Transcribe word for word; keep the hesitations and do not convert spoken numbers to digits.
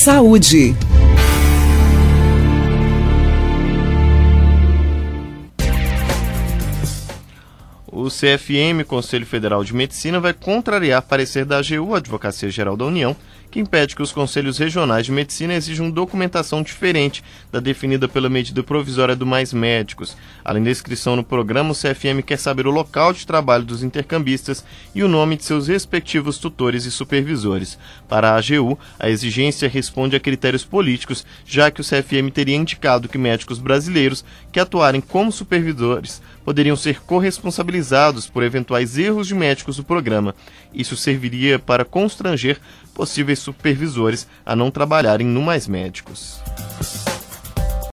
Saúde. O C F M, Conselho Federal de Medicina, vai contrariar parecer da A G U, Advocacia Geral da União, que impede que os Conselhos Regionais de Medicina exijam documentação diferente da definida pela medida provisória do Mais Médicos. Além da inscrição no programa, o C F M quer saber o local de trabalho dos intercambistas e o nome de seus respectivos tutores e supervisores. Para a A G U, a exigência responde a critérios políticos, já que o C F M teria indicado que médicos brasileiros que atuarem como supervisores poderiam ser corresponsabilizados por eventuais erros de médicos do programa. Isso serviria para constranger possíveis supervisores a não trabalharem no Mais Médicos.